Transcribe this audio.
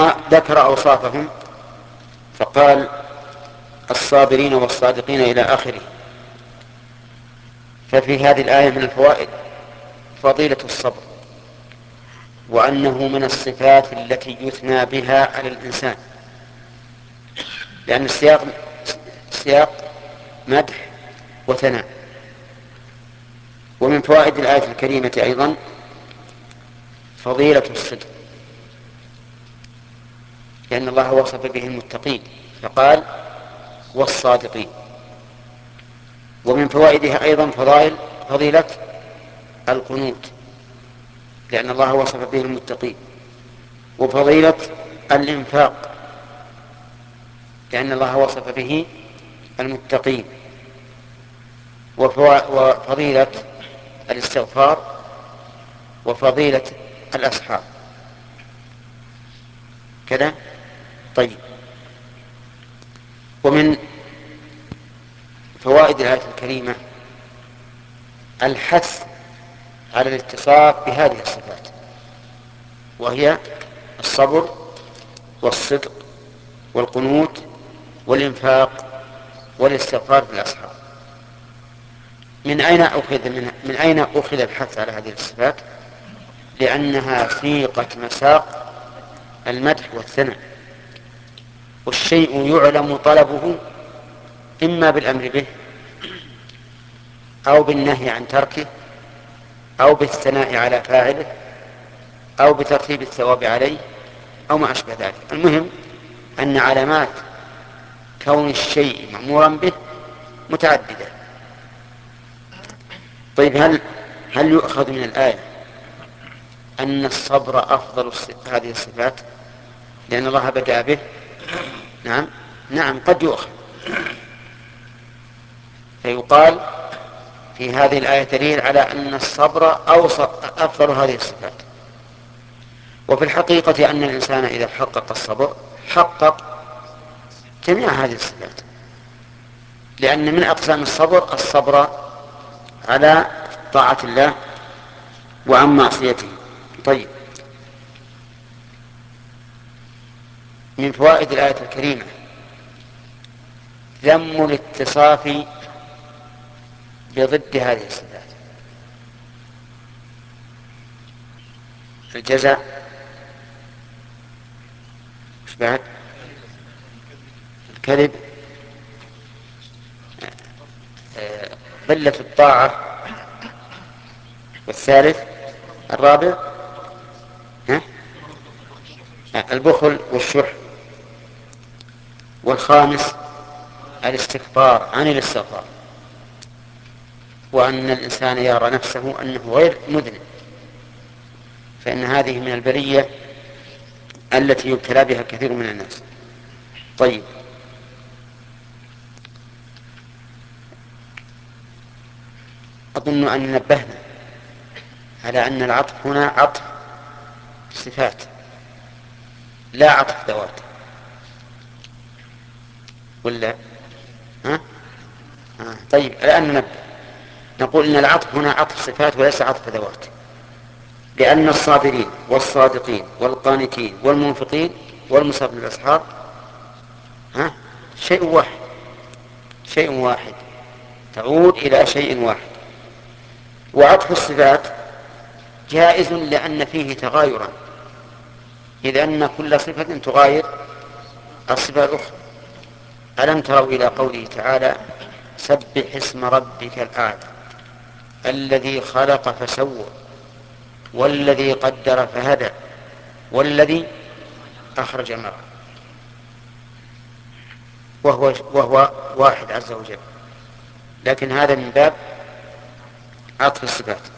ثم ذكر أوصافهم فقال الصابرين والصادقين إلى آخره. ففي هذه الآية من الفوائد فضيلة الصبر، وأنه من الصفات التي يثنى بها على الإنسان، لأن السياق مدح وثناء. ومن فوائد الآية الكريمة أيضا فضيلة الصدق، لأن الله وصف به المتقين فقال والصادقين. ومن فوائدها أيضا فضيلة القنوت، لأن الله وصف به المتقين. وفضيلة الإنفاق، لأن الله وصف به المتقين. وفضيلة الاستغفار، وفضيلة الأسحار كذا. طيب، ومن فوائد الآية الكريمة الحث على الاتصاف بهذه الصفات، وهي الصبر والصدق والقنوت والإنفاق والاستغفار بالأسحار. من أين أخذ الحث على هذه الصفات؟ لأنها سيقة مساق المدح والثناء، والشيء يعلم طلبه إما بالأمر به أو بالنهي عن تركه أو بالثناء على فاعله أو بترتيب الثواب عليه أو ما أشبه ذلك. المهم أن علامات كون الشيء مأمورا به متعددة. طيب، هل يؤخذ من الآية أن الصبر أفضل هذه الصفات لأن الله بدأ به؟ نعم قد يؤخذ، فيقال في هذه الآية دليل على أن الصبر أفضل هذه الصفات. وفي الحقيقة أن الإنسان إذا حقق الصبر حقق جميع هذه الصفات، لأن من أقسام الصبر على طاعة الله وعن معصيته. طيب، من فوائد الآية الكريمة ذم الاتصاف بضد هذه الصفات: الجزع، مش بعد الكذب، قلة الطاعة، والثالث الرابع البخل والشح، والخامس الاستكبار عن الاستغفار، وأن الإنسان يرى نفسه أنه غير مذنب، فإن هذه من البلية التي يبتلى بها كثير من الناس. طيب، أظن أن نبهنا على أن العطف هنا عطف صفات لا عطف ذوات، ولا طيب، الآن ننبه نقول إن العطف هنا عطف صفات وليس عطف ذوات، لأن الصابرين والصادقين والقانتين والمنفقين والمصاب بالأسحار شيء واحد تعود إلى شيء واحد. وعطف الصفات جائز لأن فيه تغايرا، إذ أن كل صفة تغاير الصفة الأخرى. ألم تروا إلى قوله تعالى: سبح اسم ربك الأعلى الذي خلق فسوى والذي قدر فهدى والذي أخرج المرعى، وهو واحد عز وجل، لكن هذا من باب عطف الصفات.